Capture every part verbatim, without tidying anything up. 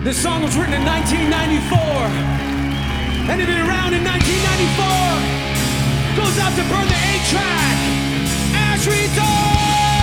This song was written in nineteen ninety-four, and it been around in nineteen ninety-four. Goes out to burn the eight track. Ash Return.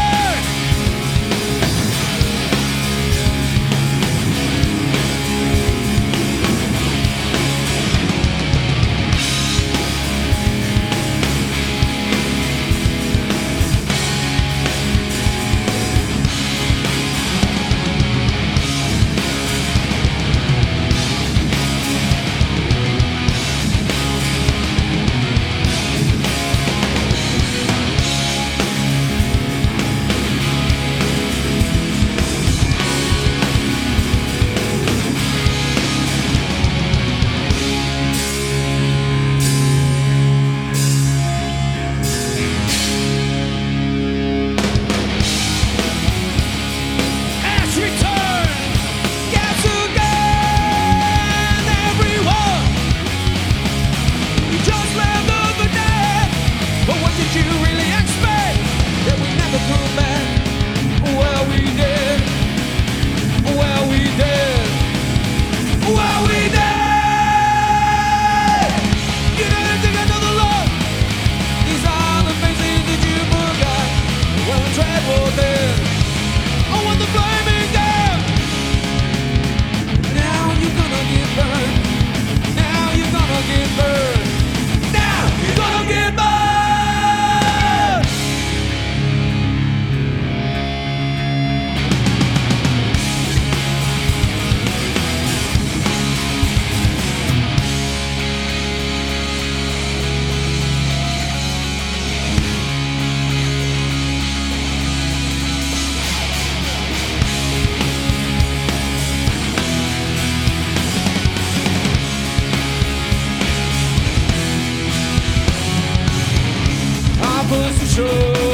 Sure,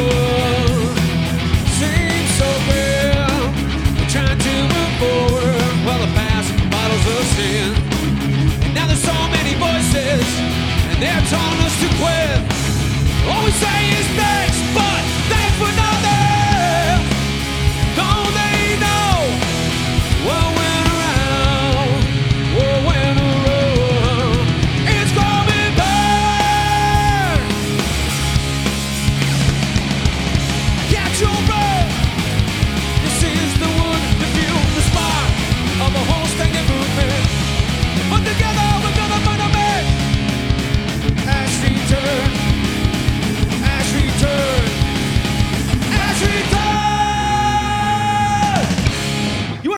seems so real. We're trying to move forward while the past bottles of sin. And now there's so many voices, and they're telling us to quit. All we say is thanks.